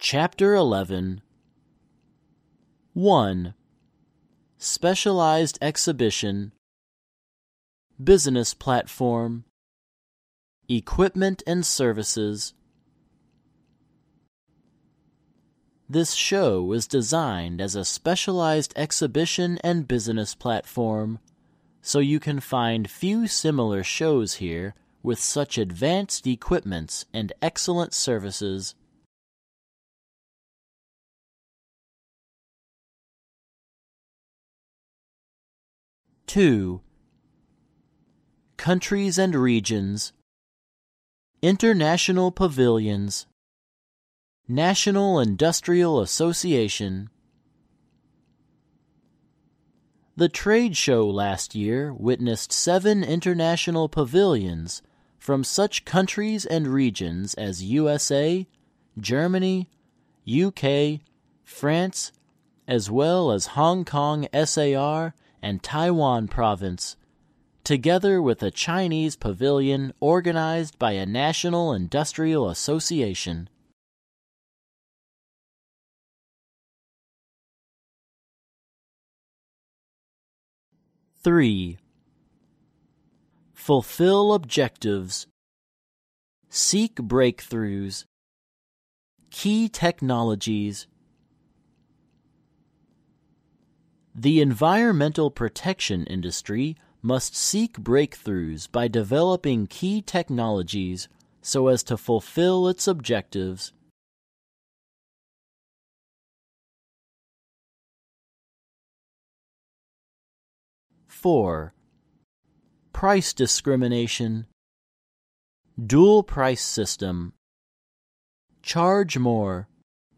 Chapter 11 1. Specialized Exhibition, Business Platform, Equipment and Services. This show is designed as a specialized exhibition and business platform, so you can find few similar shows here with such advanced equipments and excellent services. Two. Countries and regions, international pavilions, National Industrial Association. The trade show last year witnessed 7 international pavilions from such countries and regions as USA, Germany, UK, France, as well as Hong Kong SAR and Taiwan Province, together with a Chinese pavilion organized by a National Industrial Association. Three. Fulfill objectives, seek breakthroughs, key technologies. The environmental protection industry must seek breakthroughs by developing key technologies so as to fulfill its objectives. Four. Price discrimination, dual price system, charge more.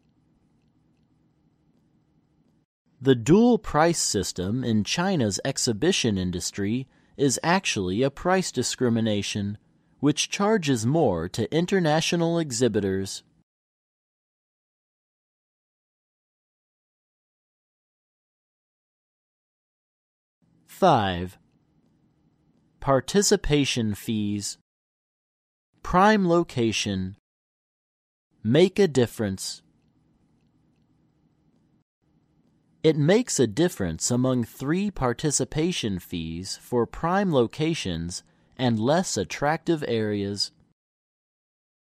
The dual price system in China's exhibition industry is actually a price discrimination, which charges more to international exhibitors. Five. Participation fees, prime location, make a difference. It makes a difference among 3 participation fees for prime locations and less attractive areas.